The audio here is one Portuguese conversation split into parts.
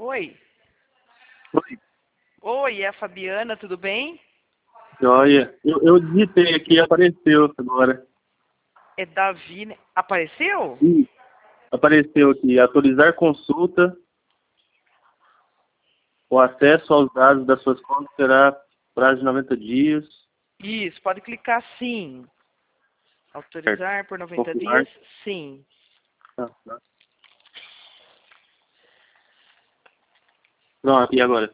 Oi. Oi, Oi, é a Fabiana, tudo bem? joia. Eu digitei aqui e apareceu agora. É Davi, né? Apareceu? Ih, apareceu aqui, autorizar consulta. O acesso aos dados das suas contas será prazo de 90 dias. Isso, pode clicar sim. Certo. Autorizar por 90 Confirmar. dias? Sim. Tá. Pronto, e agora?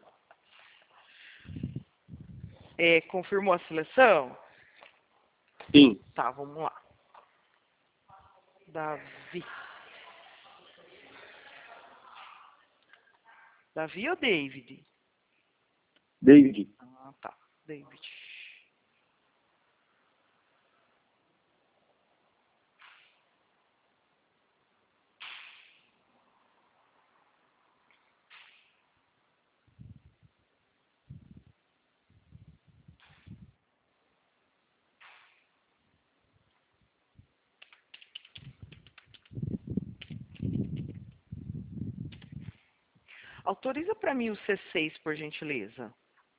Confirmou a seleção? Sim, Tá, vamos lá. Davi. Davi ou David? David. Ah, tá. David. Autoriza para mim o C6, por gentileza.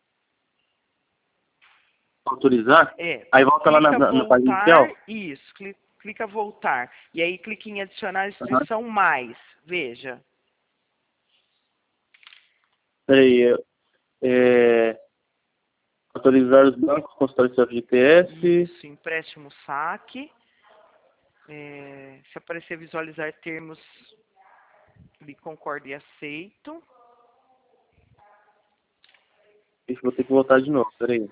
Autorizar? É, Aí volta lá clica na página voltar, inicial? isso, clica voltar. E aí clica em adicionar a Aham. instituição mais, veja. Peraí, autorizar os bancos, consultar o FGTS. Isso, empréstimo saque. Se aparecer visualizar termos, ele concorda e aceito. Ixi, vou ter que voltar de novo, peraí.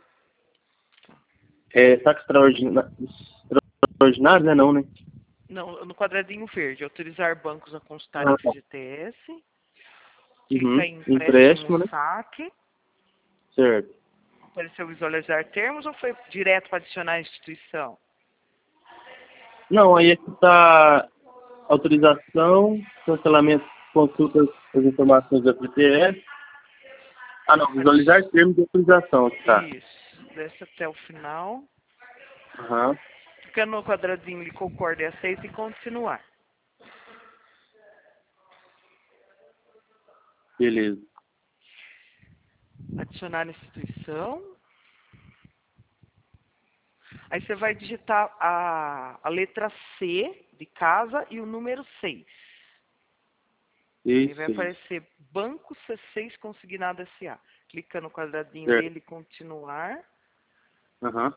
Saque extraordinário, né? Não, né? Não, no quadradinho verde, autorizar bancos a consultar Ah, tá. FGTS. Clica Uhum. em empréstimo Empréstimo, né? saque. Certo. Apareceu visualizar termos ou foi direto para adicionar a instituição? Não, aí aqui está autorização, cancelamento, consulta das informações da FGTS. Ah, não, visualizar termos de autorização, aqui tá. Isso, desce até o final. Aham, Clica no quadradinho ele concorda e aceita e continuar. beleza. Adicionar instituição. Aí você vai digitar a letra C de casa e o número 6. Aí vai Esse, aparecer Banco C6 Consignado SA. Clica no quadradinho certo. dele continuar. Aham,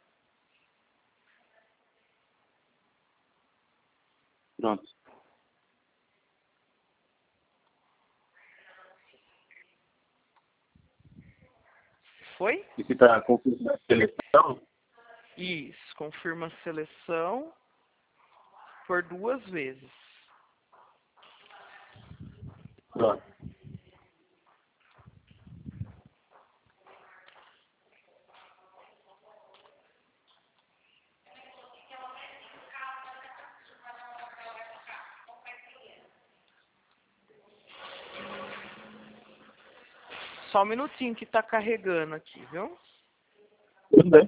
pronto. Foi? Aqui está a confirmação da seleção. Isso. Confirma a seleção por 2 vezes. Pronto. Só um minutinho que está carregando aqui, viu? Tudo bem.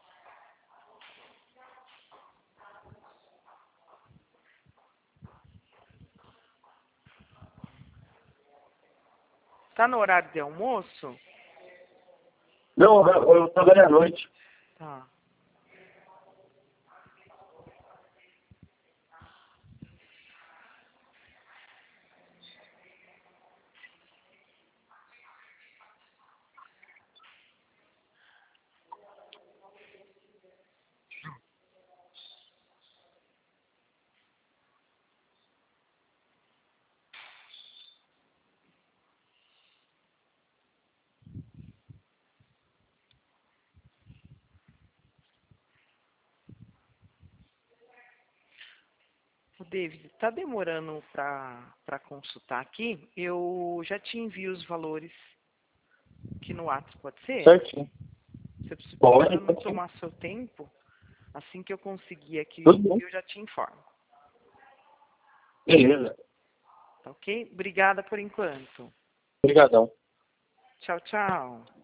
Tá no horário de almoço? Não, eu trabalho à noite. Tá. Ô, David, tá demorando para consultar aqui? Eu já te envio os valores aqui no WhatsApp, pode ser? Certinho. Você precisa Pode, para não pode sim. tomar seu tempo. Assim que eu conseguir aqui, Tudo bem. eu já te informo. Beleza. Tá ok? Obrigada por enquanto. Obrigadão. Tchau, tchau.